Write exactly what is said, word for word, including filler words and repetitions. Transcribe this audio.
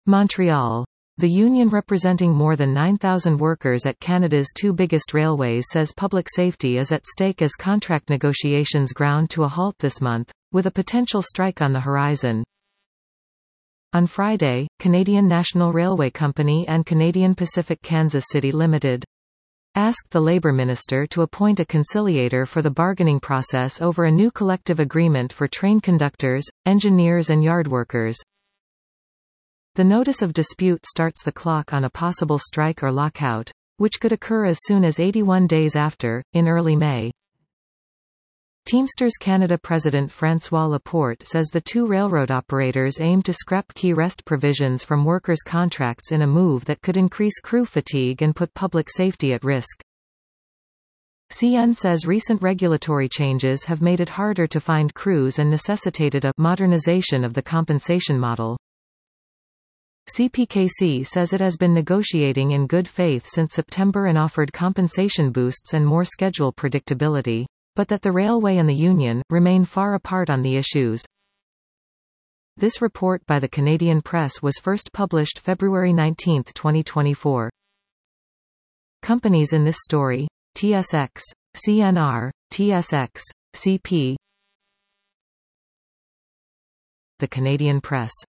Montreal. The union representing more than nine thousand workers at Canada's two biggest railways says public safety is at stake as contract negotiations ground to a halt this month, with a potential strike on the horizon. On Friday, Canadian National Railway Company and Canadian Pacific Kansas City Limited asked the Labour Minister to appoint a conciliator for the bargaining process over a new collective agreement for train conductors, engineers and yard workers. The notice of dispute starts the clock on a possible strike or lockout, which could occur as soon as eighty-one days after, in early May. Teamsters Canada President François Laporte says the two railroad operators aim to scrap key rest provisions from workers' contracts in a move that could increase crew fatigue and put public safety at risk. C N says recent regulatory changes have made it harder to find crews and necessitated a modernization of the compensation model. C P K C says it has been negotiating in good faith since September and offered compensation boosts and more schedule predictability, but that the railway and the union remain far apart on the issues. This report by the Canadian Press was first published February nineteenth twenty twenty-four. Companies in this story: T S X, C N R, T S X, C P. The Canadian Press.